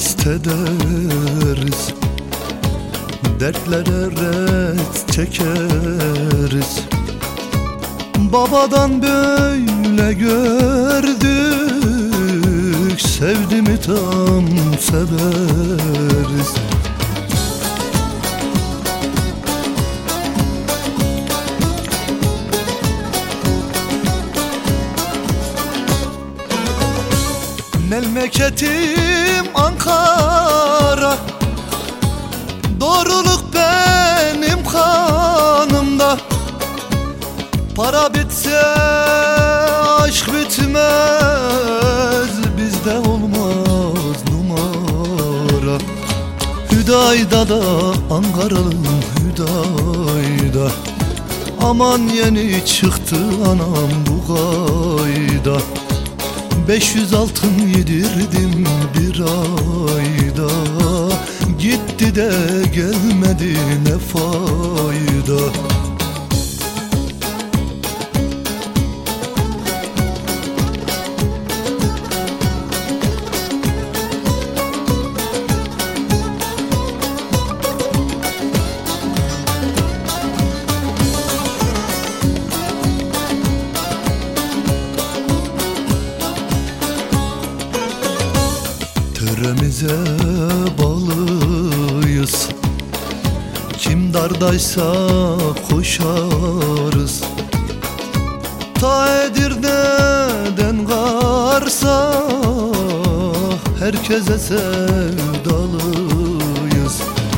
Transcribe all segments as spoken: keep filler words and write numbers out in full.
mest ederiz, dertlere ret çekeriz. Babadan böyle gördük, sevdi mi tam severiz. Memleketim Ankara, doğruluk benim kanımda. Para bitse aşk bitmez, bizde olmaz numara. Hüdayda da Ankara'lım Hüdayda, aman yeni çıktı anam bu gayda. Beş yüz altın yedirdim bir ayda, gitti de gelmedi ne fayda. Töremize bağlıyız, kim dardaysa koşarız. Ta Edirne'den Kars'a herkese sevdalıyız.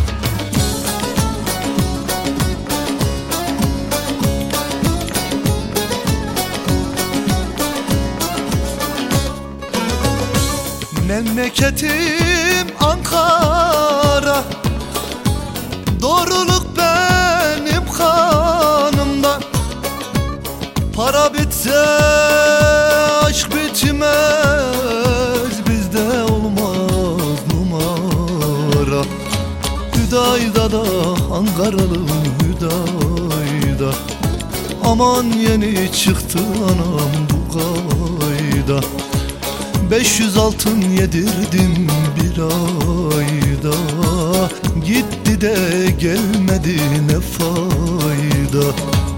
Memleketim Ankara, doğruluk benim kanımda. Para bitse aşk bitmez, bizde olmaz numara. Hüdayda da Ankaralım Hüdayda, aman yeni çıktı anam bu gayda. Beş yüz altın yedirdim bir ayda, gitti de gelmedi ne fayda.